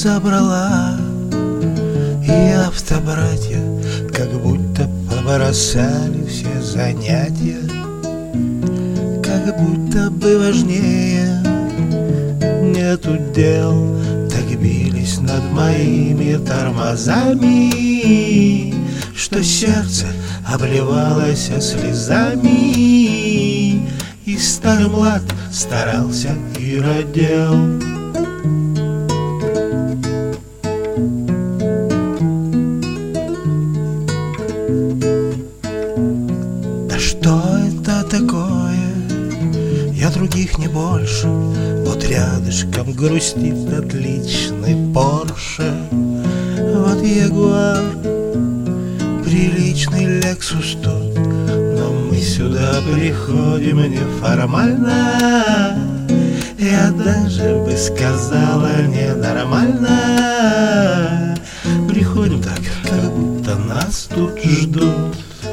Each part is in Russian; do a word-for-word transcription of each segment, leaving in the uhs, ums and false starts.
собрала, и автобратья как будто побросали все занятия, как будто бы важнее нету дел. Так бились над моими тормозами, что сердце обливалось слезами, и старый млад старался и родил. Да что это такое? Я других не больше. Вот рядышком грустит отличный Порше. Вот Ягуар, приличный Лексус тут, но мы сюда приходим неформально. Я даже бы сказала ненормально. Приходим так, как будто нас тут ждут.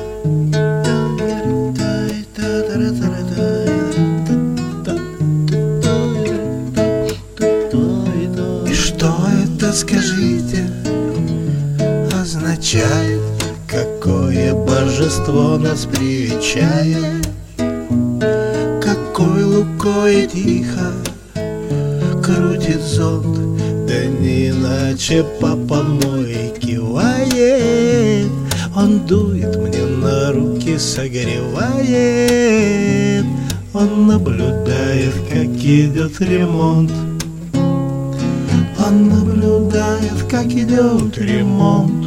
И что это, скажите, означает? Какое божество нас привечает? Какой лукой тихо крутит зонт, да не иначе папа мой кивает. Он дует мне на руки, согревает. Он наблюдает, как идет ремонт. Он наблюдает, как идет ремонт.